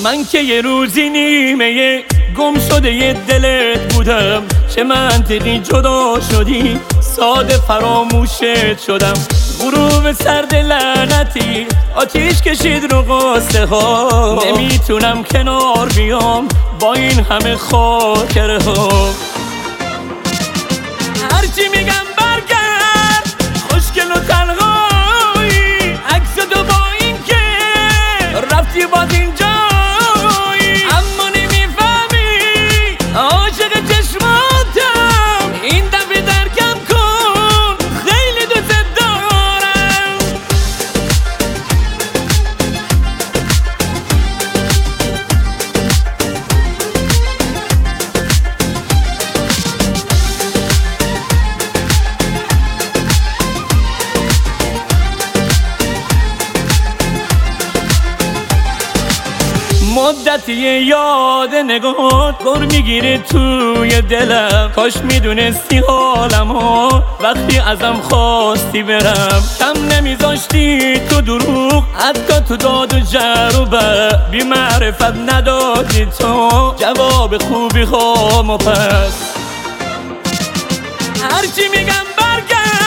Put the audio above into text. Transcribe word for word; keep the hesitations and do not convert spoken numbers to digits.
من که یه روزی نیمه گم شده یه دلت بودم، چه منطقی جدا شدی ساده فراموشت شدم. غروب سرد لعنتی آتیش کشید رو قصه ها، نمیتونم کنار بیام با این همه خاطره ها. هرچی میگم برگرد خوشگل و تنهایی، عکس تو با این که رفتی باز اینجایی، اما نمیفهمی عاشق چشماتم، این دفعه درکم کن خیلی دوست دارم. مدتی یاد نگات گر میگیره توی دلم، کاش میدونستی حالمو وقتی ازم خواستی برم. کم نمیذاشتی تو دروغ حتی تو داد و جروبه، بی معرفت ندادی تو جواب خوبی خامو. پس هرچی میگم برگرد